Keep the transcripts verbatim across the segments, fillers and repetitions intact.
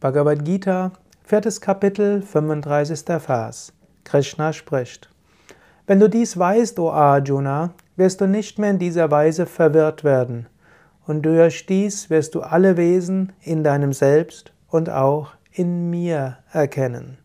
Bhagavad Gita, viertes Kapitel, fünfunddreißigster Vers. Krishna spricht: Wenn du dies weißt, o Arjuna, wirst du nicht mehr in dieser Weise verwirrt werden, und durch dies wirst du alle Wesen in deinem Selbst und auch in mir erkennen.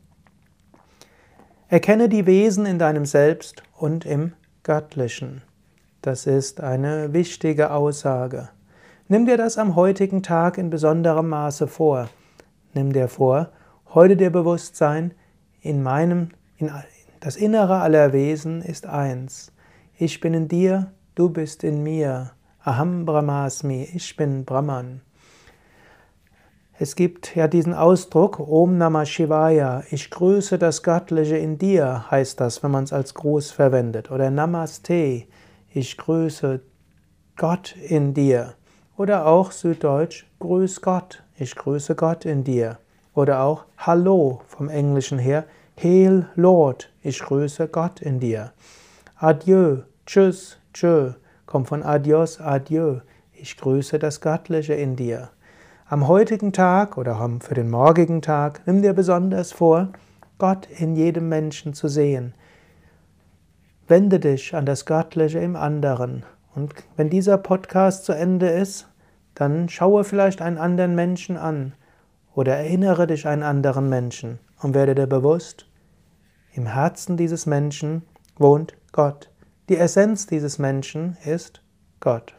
Erkenne die Wesen in deinem Selbst und im Göttlichen. Das ist eine wichtige Aussage. Nimm dir das am heutigen Tag in besonderem Maße vor. Nimm dir vor, heute dir bewusst sein, in meinem, in, das Innere aller Wesen ist eins. Ich bin in dir, du bist in mir. Aham Brahmasmi, ich bin Brahman. Es gibt ja diesen Ausdruck, Om Namah Shivaya, ich grüße das Göttliche in dir, heißt das, wenn man es als Gruß verwendet. Oder Namaste, ich grüße Gott in dir. Oder auch süddeutsch, Grüß Gott, ich grüße Gott in dir. Oder auch Hallo vom Englischen her, Hail Lord, ich grüße Gott in dir. Adieu, Tschüss, Tschö, kommt von Adios, Adieu, ich grüße das Göttliche in dir. Am heutigen Tag oder für den morgigen Tag, nimm dir besonders vor, Gott in jedem Menschen zu sehen. Wende dich an das Göttliche im anderen. Und wenn dieser Podcast zu Ende ist, dann schaue vielleicht einen anderen Menschen an oder erinnere dich an einen anderen Menschen und werde dir bewusst, im Herzen dieses Menschen wohnt Gott. Die Essenz dieses Menschen ist Gott.